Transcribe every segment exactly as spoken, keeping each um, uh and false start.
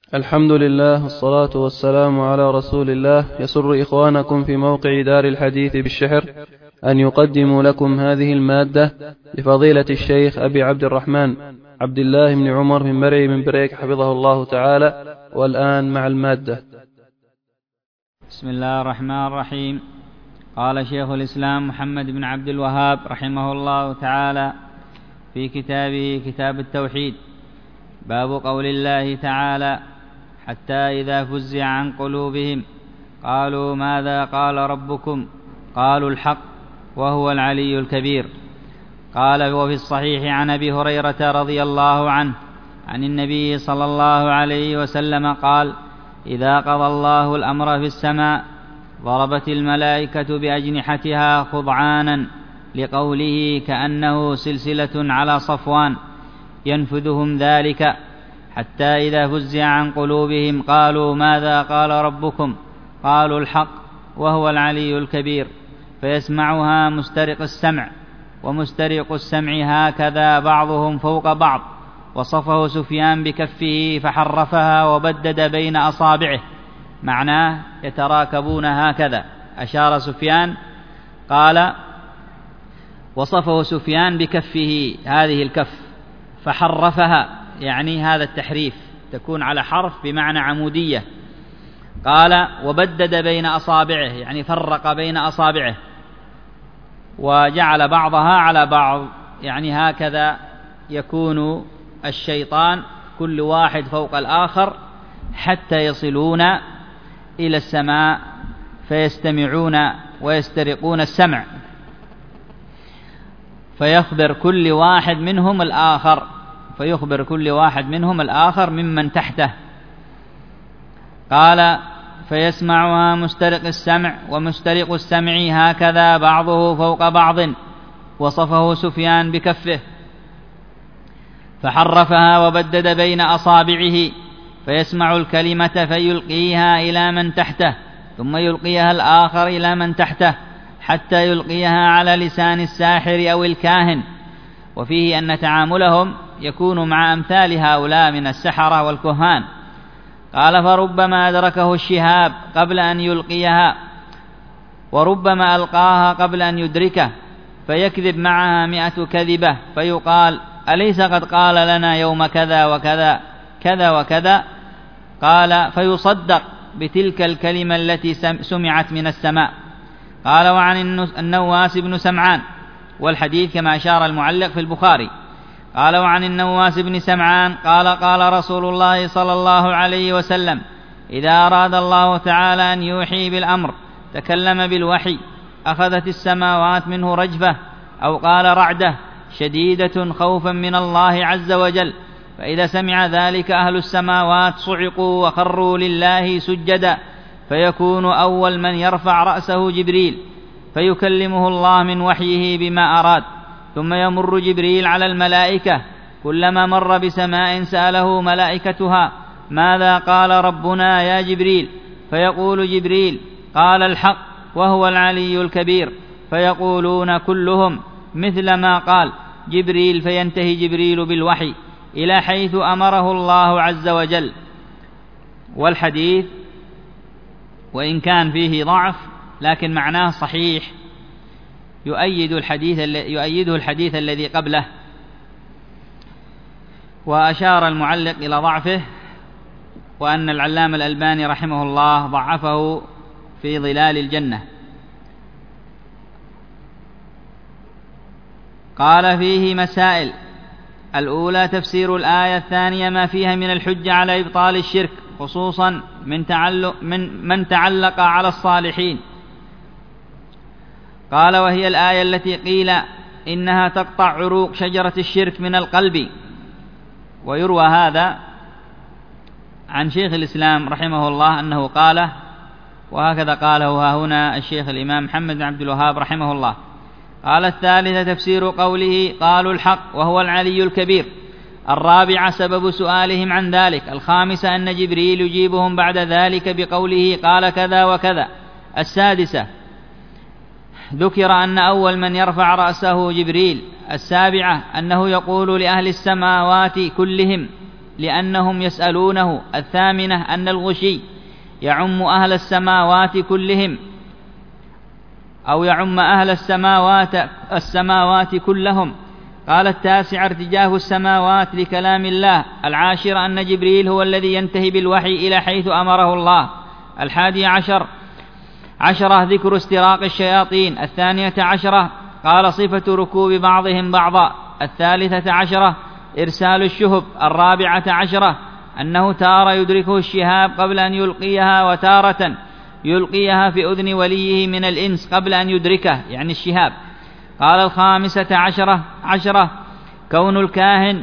الحمد لله والصلاة والسلام على رسول الله. يسر إخوانكم في موقع دار الحديث بالشحر أن يقدموا لكم هذه المادة لفضيلة الشيخ أبي عبد الرحمن عبد الله بن عمر بن مرعي بن بريك حفظه الله تعالى. والآن مع المادة. بسم الله الرحمن الرحيم. قال شيخ الإسلام محمد بن عبد الوهاب رحمه الله تعالى في كتابه كتاب التوحيد: باب قول الله تعالى: حتى إذا فزع عن قلوبهم قالوا ماذا قال ربكم قالوا الحق وهو العلي الكبير. قال: وفي الصحيح عن أبي هريرة رضي الله عنه عن النبي صلى الله عليه وسلم قال: إذا قضى الله الأمر في السماء ضربت الملائكة بأجنحتها خضعانا، لقوله: كأنه سلسلة على صفوان، ينفذهم ذلك حتى إذا فزع عن قلوبهم قالوا ماذا قال ربكم قالوا الحق وهو العلي الكبير، فيسمعها مسترق السمع ومسترق السمع هكذا بعضهم فوق بعض. وصفه سفيان بكفه فحرفها وبدد بين أصابعه، معناه يتراكبون هكذا. أشار سفيان قال: وصفه سفيان بكفه، هذه الكف، فحرفها، يعني هذا التحريف تكون على حرف بمعنى عمودية. قال: وبدد بين أصابعه، يعني فرق بين أصابعه، وجعل بعضها على بعض، يعني هكذا يكون الشيطان كل واحد فوق الآخر حتى يصلون إلى السماء فيستمعون ويسترقون السمع، فيخبر كل واحد منهم الآخر فيخبر كل واحد منهم الآخر ممن تحته. قال: فيسمعها مسترق السمع ومسترق السمع هكذا بعضه فوق بعض. وصفه سفيان بكفه فحرفها وبدد بين أصابعه، فيسمع الكلمة فيلقيها إلى من تحته، ثم يلقيها الآخر إلى من تحته، حتى يلقيها على لسان الساحر أو الكاهن. وفيه أن تعاملهم يكون مع أمثال هؤلاء من السحرة والكهان. قال: فربما أدركه الشهاب قبل أن يلقيها، وربما ألقاها قبل أن يدركه، فيكذب معها مئة كذبة، فيقال: أليس قد قال لنا يوم كذا وكذا كذا وكذا؟ قال: فيصدق بتلك الكلمة التي سمعت من السماء. قال: وعن النواس بن سمعان، والحديث كما أشار المعلق في البخاري. قال: وعن النواس بن سمعان قال: قال رسول الله صلى الله عليه وسلم: إذا أراد الله تعالى أن يوحي بالأمر تكلم بالوحي، أخذت السماوات منه رجفة، أو قال رعدة شديدة خوفا من الله عز وجل، فإذا سمع ذلك أهل السماوات صعقوا وخروا لله سجدا، فيكون أول من يرفع رأسه جبريل، فيكلمه الله من وحيه بما أراد، ثم يمر جبريل على الملائكة، كلما مر بسماء سأله ملائكتها: ماذا قال ربنا يا جبريل؟ فيقول جبريل: قال الحق وهو العلي الكبير، فيقولون كلهم مثل ما قال جبريل، فينتهي جبريل بالوحي إلى حيث أمره الله عز وجل. والحديث وإن كان فيه ضعف لكن معناه صحيح، يؤيد الحديث يؤيده الحديث الذي قبله. وأشار المعلق إلى ضعفه، وأن العلامة الألباني رحمه الله ضعفه في ظلال الجنة. قال: فيه مسائل: الأولى تفسير الآية، الثانية ما فيها من الحجة على إبطال الشرك، خصوصا من تعلق من, من تعلق على الصالحين. قال: وهي الآية التي قيل إنها تقطع عروق شجرة الشرك من القلب. ويروى هذا عن شيخ الإسلام رحمه الله أنه قاله، وهكذا قاله ها هنا الشيخ الإمام محمد بن عبد الوهاب رحمه الله. قال: الثالثة تفسير قوله قالوا الحق وهو العلي الكبير. الرابعة سبب سؤالهم عن ذلك. الخامسة أن جبريل يجيبهم بعد ذلك بقوله قال كذا وكذا. السادسة ذكر أن أول من يرفع رأسه جبريل. السابعة أنه يقول لأهل السماوات كلهم لأنهم يسألونه. الثامنة أن الغشي يعم أهل السماوات كلهم أو يعم أهل السماوات السماوات كلهم. قال التاسع ارتجاف السماوات لكلام الله. العاشر أن جبريل هو الذي ينتهي بالوحي إلى حيث أمره الله. الحادي عشر عشرة ذكر استراق الشياطين. الثانية عشرة قال صفة ركوب بعضهم بعضا. الثالثة عشرة إرسال الشهب. الرابعة عشرة أنه تارة يدركه الشهاب قبل أن يلقيها، وتارة يلقيها في أذن وليه من الإنس قبل أن يدركه، يعني الشهاب. قال الخامسة عشرة عشرة كون الكاهن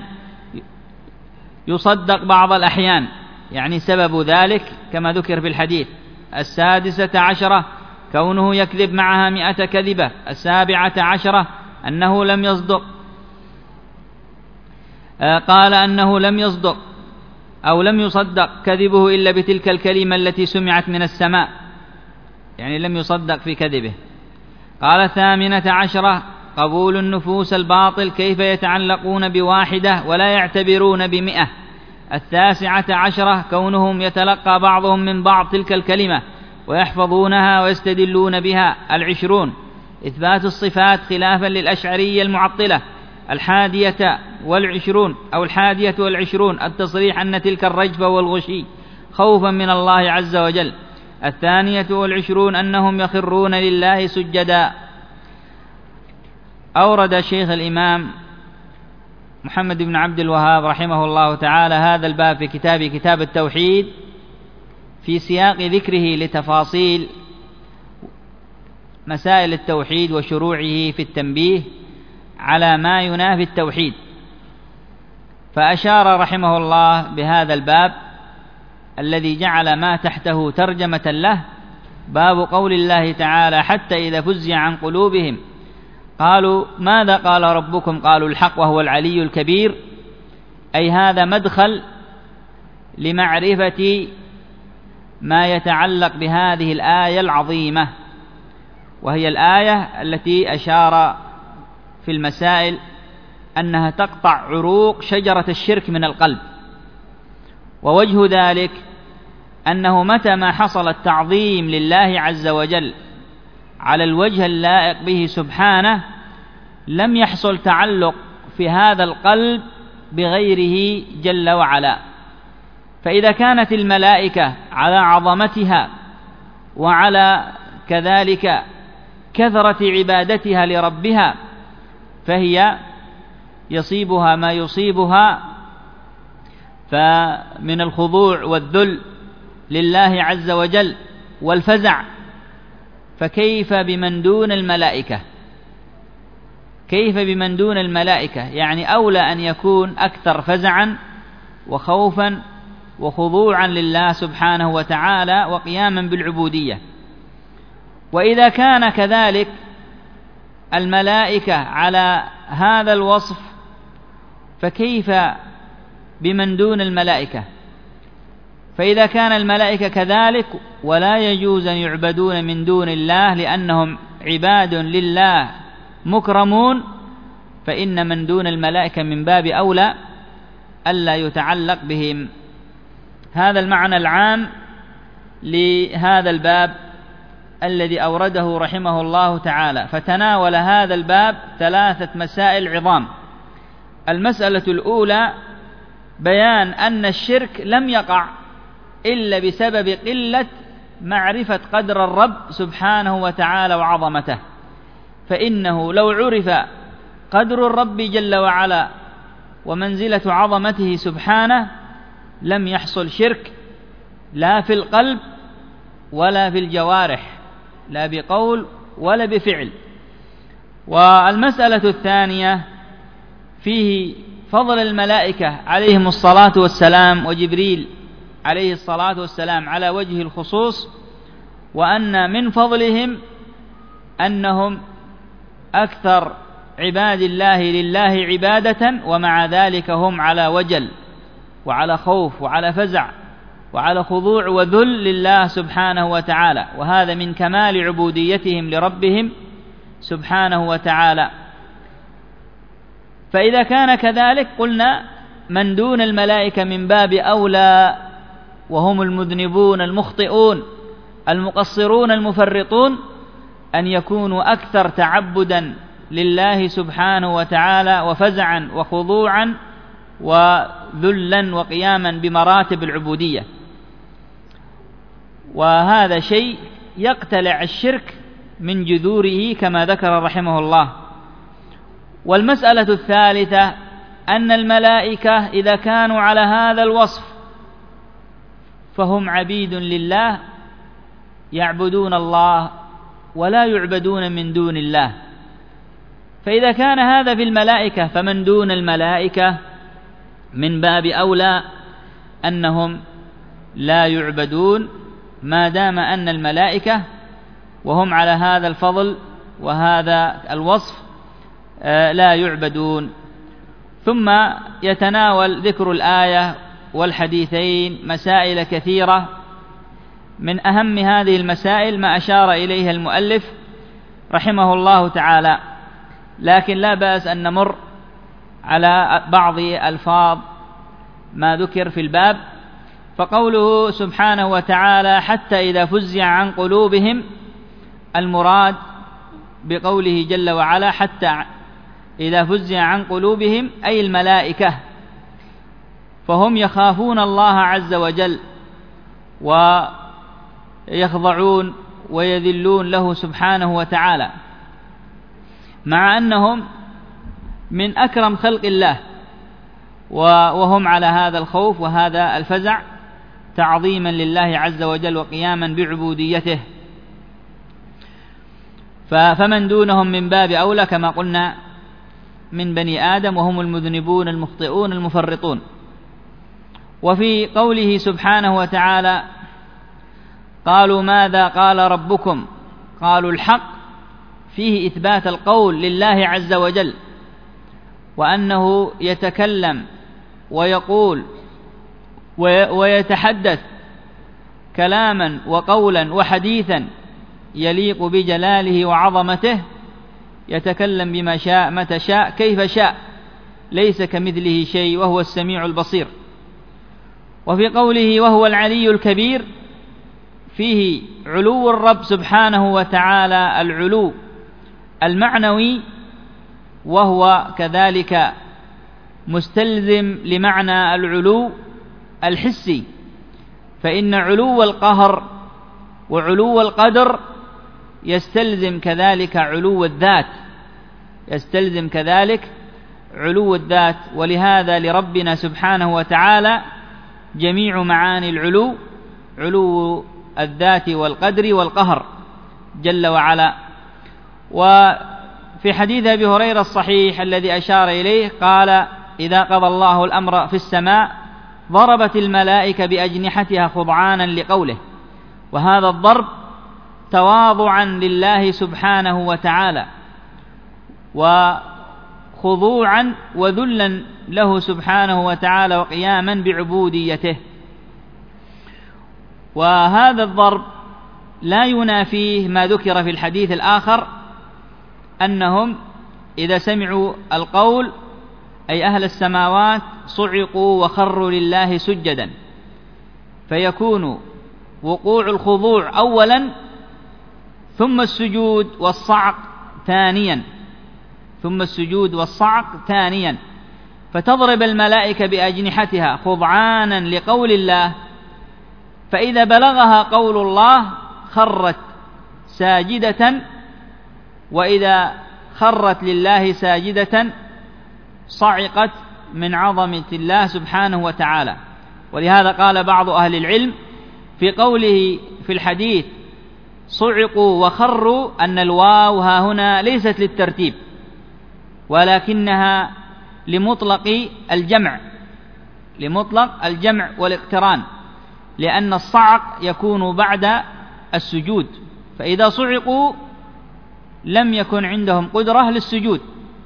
يصدق بعض الأحيان، يعني سبب ذلك كما ذكر في الحديث. السادسة عشرة كونه يكذب معها مئة كذبة. السابعة عشرة أنه لم يصدق قال أنه لم يصدق أو لم يصدق كذبه إلا بتلك الكلمة التي سمعت من السماء، يعني لم يصدق في كذبه. قال الثامنة عشرة قبول النفوس الباطل، كيف يتعلقون بواحدة ولا يعتبرون بمئة. التاسعة عشرة كونهم يتلقى بعضهم من بعض تلك الكلمة ويحفظونها ويستدلون بها. العشرون إثبات الصفات خلافا للأشعرية المعطلة. الحادية والعشرون أو الحادية والعشرون التصريح أن تلك الرجفة والغشي خوفا من الله عز وجل. الثانية والعشرون أنهم يخرون لله سجدا. أورد الشيخ الإمام محمد بن عبد الوهاب رحمه الله تعالى هذا الباب في كتاب كتاب التوحيد في سياق ذكره لتفاصيل مسائل التوحيد وشروعه في التنبيه على ما ينافي التوحيد. فأشار رحمه الله بهذا الباب الذي جعل ما تحته ترجمة له باب قول الله تعالى حتى إذا فزع عن قلوبهم قالوا ماذا قال ربكم قالوا الحق وهو العلي الكبير. أي هذا مدخل لمعرفة ما يتعلق بهذه الآية العظيمة، وهي الآية التي أشار في المسائل أنها تقطع عروق شجرة الشرك من القلب. ووجه ذلك أنه متى ما حصل التعظيم لله عز وجل على الوجه اللائق به سبحانه لم يحصل تعلق في هذا القلب بغيره جل وعلا. فإذا كانت الملائكة على عظمتها وعلى كذلك كثرة عبادتها لربها فهي يصيبها ما يصيبها فمن الخضوع والذل لله عز وجل والفزع، فكيف بمن دون الملائكة؟ كيف بمن دون الملائكة؟ يعني أولى أن يكون أكثر فزعا وخوفا وخضوعا لله سبحانه وتعالى وقياما بالعبودية. وإذا كان كذلك الملائكة على هذا الوصف فكيف بمن دون الملائكة؟ فإذا كان الملائكة كذلك ولا يجوز أن يعبدون من دون الله لأنهم عباد لله مكرمون، فإن من دون الملائكة من باب أولى ألا يتعلق بهم. هذا المعنى العام لهذا الباب الذي أورده رحمه الله تعالى. فتناول هذا الباب ثلاثة مسائل عظام. المسألة الأولى بيان أن الشرك لم يقع إلا بسبب قلة معرفة قدر الرب سبحانه وتعالى وعظمته، فإنه لو عرف قدر الرب جل وعلا ومنزلة عظمته سبحانه لم يحصل شرك لا في القلب ولا في الجوارح، لا بقول ولا بفعل. والمسألة الثانية فيه فضل الملائكة عليهم الصلاة والسلام وجبريل عليه الصلاة والسلام على وجه الخصوص، وأن من فضلهم أنهم أكثر عباد الله لله عبادة، ومع ذلك هم على وجل وعلى خوف وعلى فزع وعلى خضوع وذل لله سبحانه وتعالى، وهذا من كمال عبوديتهم لربهم سبحانه وتعالى. فإذا كان كذلك قلنا من دون الملائكة من باب أولى، وهم المذنبون المخطئون المقصرون المفرطون، أن يكونوا أكثر تعبدا لله سبحانه وتعالى وفزعا وخضوعا وذلا وقياما بمراتب العبودية. وهذا شيء يقتلع الشرك من جذوره كما ذكر رحمه الله. والمسألة الثالثة أن الملائكة إذا كانوا على هذا الوصف فهم عبيد لله يعبدون الله ولا يعبدون من دون الله. فإذا كان هذا في الملائكة فمن دون الملائكة من باب أولى أنهم لا يعبدون، ما دام أن الملائكة وهم على هذا الفضل وهذا الوصف لا يعبدون. ثم يتناول ذكر الآية والحديثين مسائل كثيرة، من أهم هذه المسائل ما أشار إليها المؤلف رحمه الله تعالى، لكن لا بأس أن نمر على بعض ألفاظ ما ذكر في الباب. فقوله سبحانه وتعالى حتى إذا فزع عن قلوبهم، المراد بقوله جل وعلا حتى إذا فزع عن قلوبهم أي الملائكة، فهم يخافون الله عز وجل ويخضعون ويذلون له سبحانه وتعالى، مع أنهم من أكرم خلق الله، وهم على هذا الخوف وهذا الفزع تعظيما لله عز وجل وقياما بعبوديته. فمن دونهم من باب أولى كما قلنا من بني آدم، وهم المذنبون المخطئون المفرطون. وفي قوله سبحانه وتعالى قالوا ماذا قال ربكم قالوا الحق، فيه إثبات القول لله عز وجل، وأنه يتكلم ويقول ويتحدث كلاما وقولا وحديثا يليق بجلاله وعظمته، يتكلم بما شاء متى شاء كيف شاء، ليس كمثله شيء وهو السميع البصير. وفي قوله وهو العلي الكبير، فيه علو الرب سبحانه وتعالى العلو المعنوي، وهو كذلك مستلزم لمعنى العلو الحسي، فإن علو القهر وعلو القدر يستلزم كذلك علو الذات، يستلزم كذلك علو الذات. ولهذا لربنا سبحانه وتعالى جميع معاني العلو، علو الذات والقدر والقهر جل وعلا. وفي حديث أبي هريرة الصحيح الذي أشار إليه قال إذا قضى الله الأمر في السماء ضربت الملائكة بأجنحتها خضعانا لقوله، وهذا الضرب تواضعا لله سبحانه وتعالى وخضوعا وذلا له سبحانه وتعالى وقياما بعبوديته. وهذا الضرب لا ينافيه ما ذكر في الحديث الآخر أنهم إذا سمعوا القول أي أهل السماوات صعقوا وخروا لله سجدا، فيكون وقوع الخضوع أولا ثم السجود والصعق ثانيا، ثم السجود والصعق ثانيا، فتضرب الملائكة بأجنحتها خضعانا لقول الله، فإذا بلغها قول الله خرت ساجدة، وإذا خرت لله ساجدة صعقت من عظمة الله سبحانه وتعالى. ولهذا قال بعض أهل العلم في قوله في الحديث صعقوا وخروا أن الواو ها هنا ليست للترتيب ولكنها لمطلق الجمع، لمطلق الجمع والاقتران، لأن الصعق يكون بعد السجود، فإذا صعقوا لم يكن عندهم قدرة للسجود،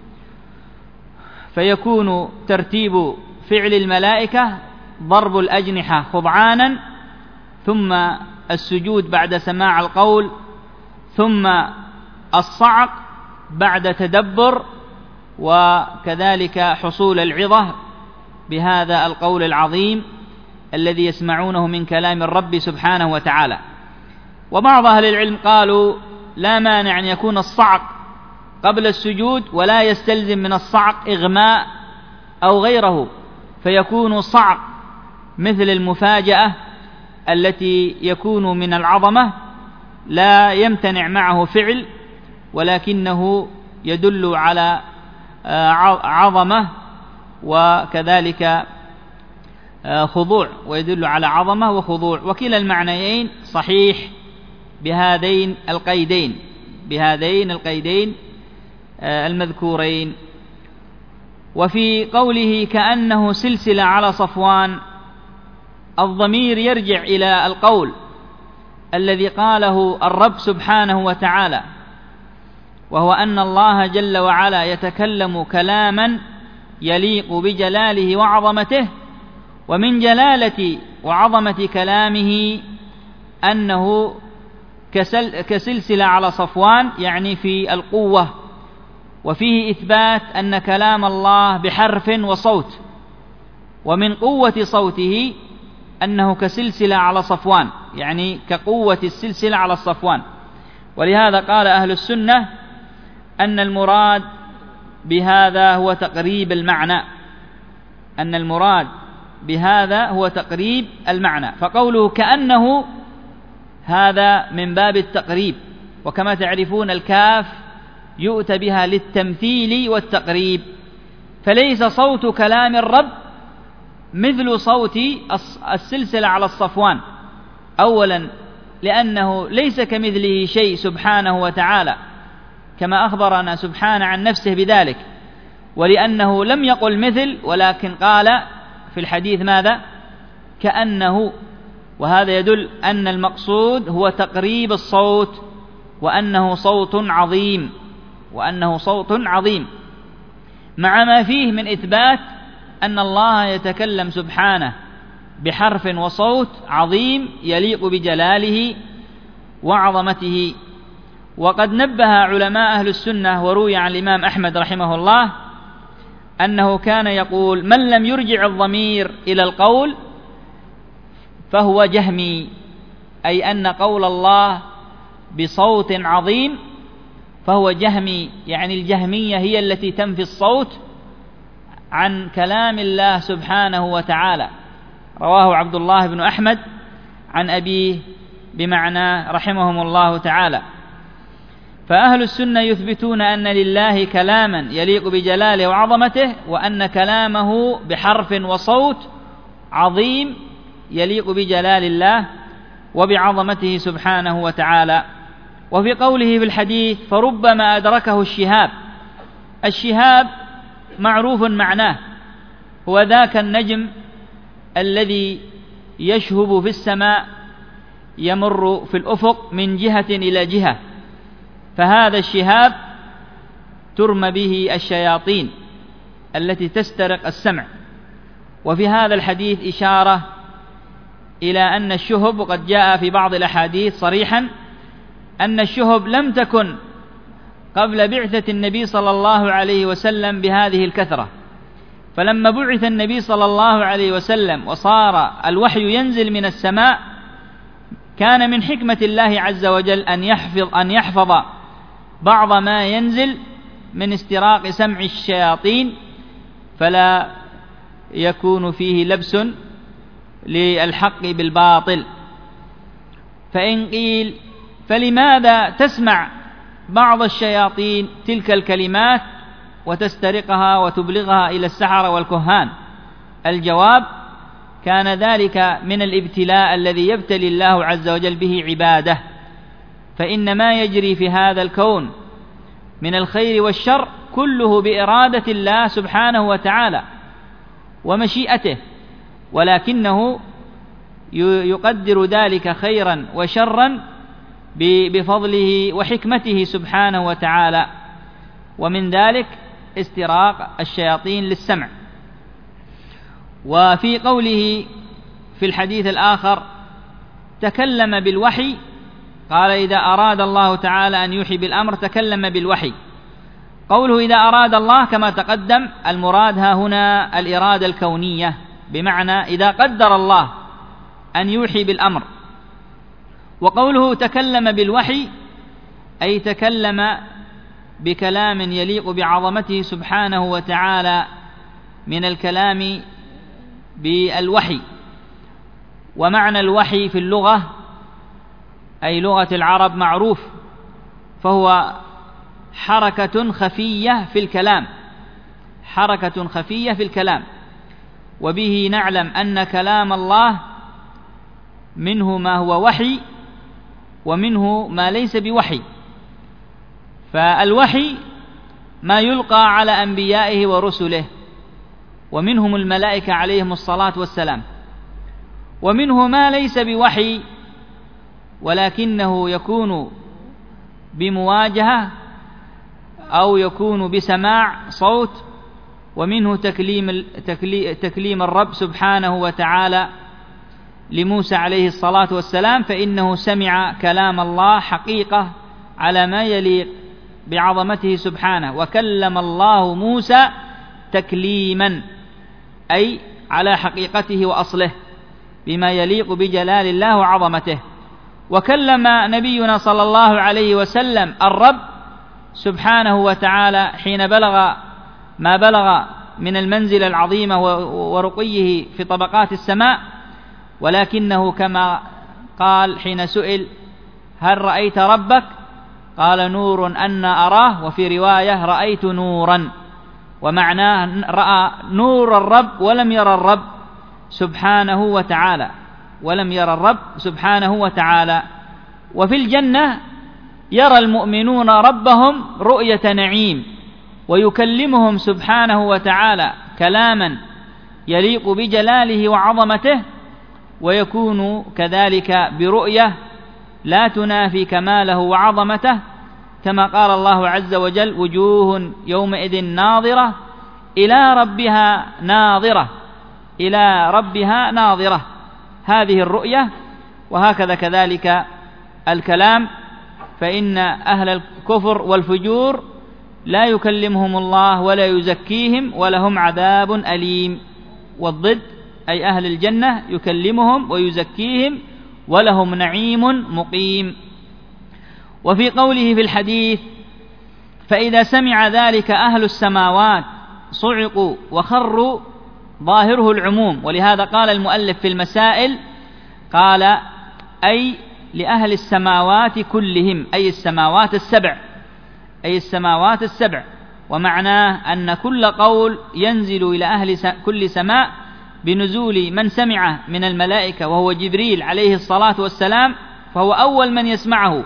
فيكون ترتيب فعل الملائكة ضرب الأجنحة خضعانا، ثم السجود بعد سماع القول، ثم الصعق بعد تدبر وكذلك حصول العظة بهذا القول العظيم الذي يسمعونه من كلام الرب سبحانه وتعالى. وبعض أهل العلم قالوا لا مانع أن يكون الصعق قبل السجود ولا يستلزم من الصعق إغماء أو غيره، فيكون صعق مثل المفاجأة التي يكون من العظمة لا يمتنع معه فعل، ولكنه يدل على عظمة وكذلك خضوع، ويدل على عظمة وخضوع، وكلا المعنيين صحيح بهذين القيدين بهذين القيدين المذكورين. وفي قوله كأنه سلسلة على صفوان، الضمير يرجع إلى القول الذي قاله الرب سبحانه وتعالى، وهو أن الله جل وعلا يتكلم كلاما يليق بجلاله وعظمته، ومن جلالة وعظمة كلامه أنه كسلسلة على صفوان، يعني في القوة، وفيه إثبات أن كلام الله بحرف وصوت، ومن قوة صوته أنه كسلسلة على صفوان، يعني كقوة السلسلة على الصفوان. ولهذا قال أهل السنة أن المراد بهذا هو تقريب المعنى أن المراد بهذا هو تقريب المعنى فقوله كأنه هذا من باب التقريب، وكما تعرفون الكاف يؤتى بها للتمثيل والتقريب، فليس صوت كلام الرب مثل صوت السلسلة على الصفوان، أولا لأنه ليس كمثله شيء سبحانه وتعالى كما أخبرنا سبحانه عن نفسه بذلك، ولأنه لم يقل مثل ولكن قال في الحديث ماذا؟ كأنه، وهذا يدل أن المقصود هو تقريب الصوت، وأنه صوت عظيم وأنه صوت عظيم مع ما فيه من إثبات أن الله يتكلم سبحانه بحرف وصوت عظيم يليق بجلاله وعظمته. وقد نبه علماء أهل السنة وروي عن الإمام أحمد رحمه الله أنه كان يقول من لم يرجع الضمير إلى القول فهو جهمي، أي أن قول الله بصوت عظيم فهو جهمي، يعني الجهمية هي التي تنفي الصوت عن كلام الله سبحانه وتعالى. رواه عبد الله بن أحمد عن أبيه بمعنى رحمهم الله تعالى. فأهل السنة يثبتون أن لله كلاما يليق بجلاله وعظمته، وأن كلامه بحرف وصوت عظيم يليق بجلال الله وبعظمته سبحانه وتعالى. وفي قوله في الحديث فربما أدركه الشهاب، الشهاب معروف معناه هو ذاك النجم الذي يشهب في السماء يمر في الأفق من جهة إلى جهة، فهذا الشهاب ترمى به الشياطين التي تسترق السمع. وفي هذا الحديث إشارة إلى أن الشهب، وقد جاء في بعض الأحاديث صريحا أن الشهب لم تكن قبل بعثة النبي صلى الله عليه وسلم بهذه الكثرة، فلما بعث النبي صلى الله عليه وسلم وصار الوحي ينزل من السماء كان من حكمة الله عز وجل أن يحفظ أن يحفظ بعض ما ينزل من استراق سمع الشياطين، فلا يكون فيه لبس للحق بالباطل. فإن قيل فلماذا تسمع بعض الشياطين تلك الكلمات وتسترقها وتبلغها إلى السحرة والكهان؟ الجواب كان ذلك من الابتلاء الذي يبتلي الله عز وجل به عباده، فإن ما يجري في هذا الكون من الخير والشر كله بإرادة الله سبحانه وتعالى ومشيئته، ولكنه يقدر ذلك خيرا وشرا بفضله وحكمته سبحانه وتعالى، ومن ذلك استراق الشياطين للسمع. وفي قوله في الحديث الآخر تكلم بالوحي، قال إذا أراد الله تعالى أن يوحي بالأمر تكلم بالوحي، قوله إذا أراد الله كما تقدم، المراد ها هنا الإرادة الكونية، بمعنى إذا قدر الله أن يوحي بالأمر. وقوله تكلم بالوحي أي تكلم بكلام يليق بعظمته سبحانه وتعالى من الكلام بالوحي. ومعنى الوحي في اللغة أي لغة العرب معروف، فهو حركة خفية في الكلام، حركة خفية في الكلام. وبه نعلم أن كلام الله منه ما هو وحي ومنه ما ليس بوحي. فالوحي ما يلقى على أنبيائه ورسله، ومنهم الملائكة عليهم الصلاة والسلام، ومنه ما ليس بوحي ولكنه يكون بمواجهة أو يكون بسماع صوت، ومنه تكليم, تكليم الرب سبحانه وتعالى لموسى عليه الصلاة والسلام، فإنه سمع كلام الله حقيقة على ما يليق بعظمته سبحانه. وكلم الله موسى تكليما أي على حقيقته وأصله بما يليق بجلال الله وعظمته. وكلم نبينا صلى الله عليه وسلم الرب سبحانه وتعالى حين بلغ ما بلغ من المنزلة العظيمة ورقيه في طبقات السماء، ولكنه كما قال حين سئل هل رأيت ربك؟ قال نور أن أراه، وفي رواية رأيت نورا، ومعناه رأى نور الرب ولم يرى الرب سبحانه وتعالى، ولم يرى الرب سبحانه وتعالى. وفي الجنة يرى المؤمنون ربهم رؤية نعيم، ويكلمهم سبحانه وتعالى كلاما يليق بجلاله وعظمته، ويكون كذلك برؤية لا تنافي كماله وعظمته، كما قال الله عز وجل وجوه يومئذ ناظرة إلى ربها ناظرة، إلى ربها ناظرة، هذه الرؤية. وهكذا كذلك الكلام، فإن أهل الكفر والفجور لا يكلمهم الله ولا يزكيهم ولهم عذاب أليم، والضد أي أهل الجنة يكلمهم ويزكيهم ولهم نعيم مقيم. وفي قوله في الحديث فإذا سمع ذلك أهل السماوات صعقوا وخروا، ظاهره العموم، ولهذا قال المؤلف في المسائل قال أي لأهل السماوات كلهم، أي السماوات السبع، أي السماوات السبع. ومعناه أن كل قول ينزل إلى أهل كل سماء بنزول من سمعه من الملائكة وهو جبريل عليه الصلاة والسلام، فهو أول من يسمعه،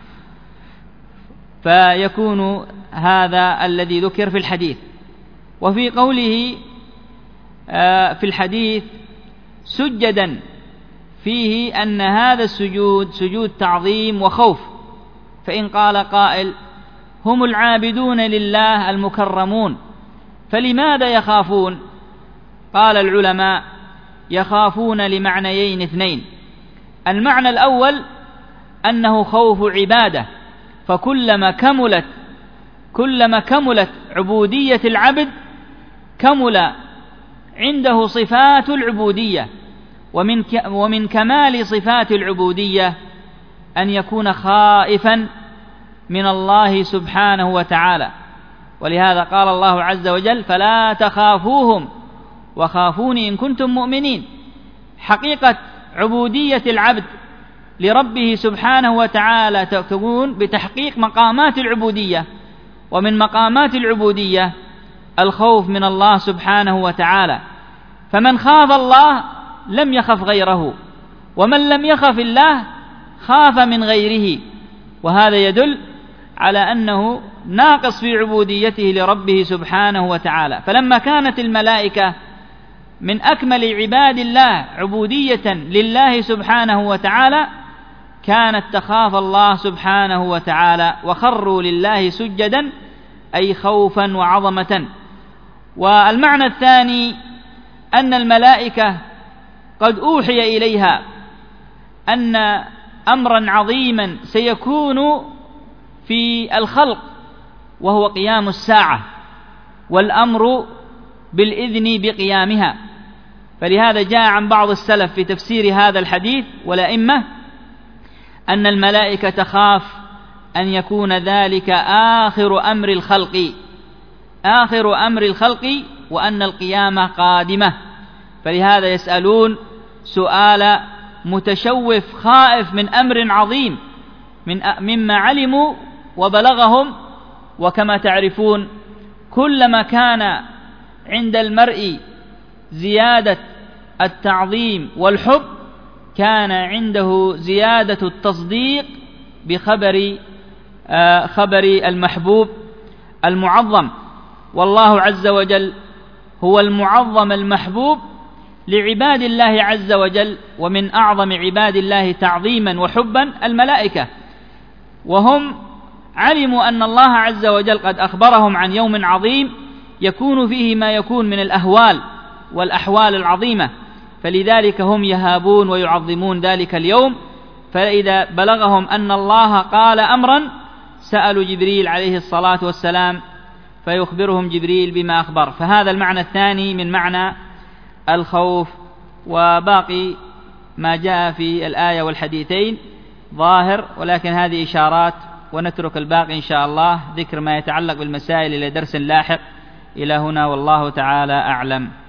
فيكون هذا الذي ذكر في الحديث. وفي قوله في الحديث سجدا، فيه أن هذا السجود سجود تعظيم وخوف. فإن قال قائل هم العابدون لله المكرمون فلماذا يخافون؟ قال العلماء يخافون لمعنيين اثنين. المعنى الأول أنه خوف عبادة، فكلما كملت كلما كملت عبودية العبد كمل عنده صفات العبودية، ومن ومن كمال صفات العبودية أن يكون خائفا من الله سبحانه وتعالى. ولهذا قال الله عز وجل فلا تخافوهم وخافوني إن كنتم مؤمنين. حقيقة عبودية العبد لربه سبحانه وتعالى تكون بتحقيق مقامات العبودية، ومن مقامات العبودية الخوف من الله سبحانه وتعالى. فمن خاف الله لم يخف غيره، ومن لم يخف الله خاف من غيره، وهذا يدل على أنه ناقص في عبوديته لربه سبحانه وتعالى. فلما كانت الملائكة من أكمل عباد الله عبودية لله سبحانه وتعالى كانت تخاف الله سبحانه وتعالى، وخروا لله سجدا أي خوفا وعظمة. والمعنى الثاني أن الملائكة قد أوحي إليها أن أمرا عظيما سيكون في الخلق وهو قيام الساعة والأمر بالإذن بقيامها. فلهذا جاء عن بعض السلف في تفسير هذا الحديث والأئمة أن الملائكة تخاف أن يكون ذلك آخر أمر الخلق آخر أمر الخلق وأن القيامة قادمة، فلهذا يسألون سؤال متشوف خائف من أمر عظيم من مما علموا وبلغهم. وكما تعرفون كلما كان عند المرء زيادة التعظيم والحب كان عنده زيادة التصديق بخبر آه خبر المحبوب المعظم. والله عز وجل هو المعظم المحبوب لعباد الله عز وجل، ومن أعظم عباد الله تعظيما وحبا الملائكة، وهم علموا أن الله عز وجل قد أخبرهم عن يوم عظيم يكون فيه ما يكون من الأهوال والأحوال العظيمة، فلذلك هم يهابون ويعظمون ذلك اليوم. فإذا بلغهم أن الله قال أمرا سألوا جبريل عليه الصلاة والسلام فيخبرهم جبريل بما أخبر. فهذا المعنى الثاني من معنى الخوف. وباقي ما جاء في الآية والحديثين ظاهر، ولكن هذه إشارات، ونترك الباقي إن شاء الله ذكر ما يتعلق بالمسائل إلى درس لاحق. إلى هنا والله تعالى أعلم.